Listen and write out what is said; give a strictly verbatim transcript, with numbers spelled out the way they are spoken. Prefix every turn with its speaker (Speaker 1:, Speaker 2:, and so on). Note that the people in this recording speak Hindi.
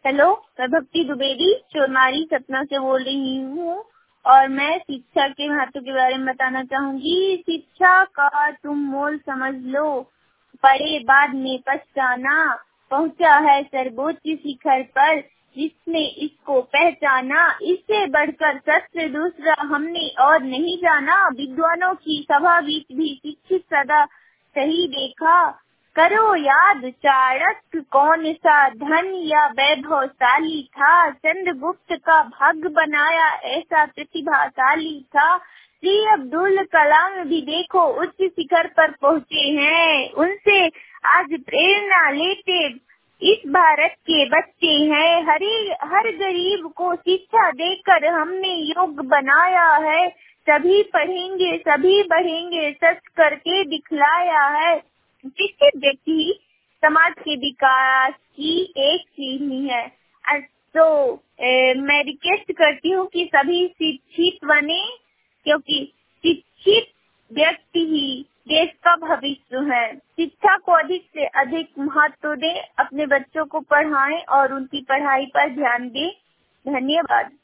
Speaker 1: हेलो, मैं भक्ति द्विवेदी चोरमारी सतना से बोल रही हूँ और मैं शिक्षा के महत्व के बारे में बताना चाहूंगी। शिक्षा का तुम मोल समझ लो, पढ़े बाद में पछताना, पहुँचा है सर्वोच्च शिखर पर जिसने इसको पहचाना। इससे बढ़कर शस्त्र दूसरा हमने और नहीं जाना। विद्वानों की सभा बीच भी शिक्षित सदा सही देखा। करो याद चाणक्य कौन सा धन या वैभवशाली था, चंद्रगुप्त का भाग्य बनाया ऐसा प्रतिभाशाली था। श्री अब्दुल कलाम भी देखो उच्च शिखर पर पहुँचे हैं, उनसे आज प्रेरणा लेते इस भारत के बच्चे हैं। हरी हर गरीब को शिक्षा देकर हमने योग बनाया है। सभी पढ़ेंगे सभी बढ़ेंगे सच करके दिखलाया है। शिक्षित व्यक्ति समाज के विकास की एक सीढ़ी है। तो ए, मैं रिक्वेस्ट करती हूँ कि सभी शिक्षित बने, क्योंकि शिक्षित व्यक्ति ही देश का भविष्य है। शिक्षा को अधिक से अधिक महत्व दें, अपने बच्चों को पढ़ाएं और उनकी पढ़ाई पर ध्यान दें। धन्यवाद।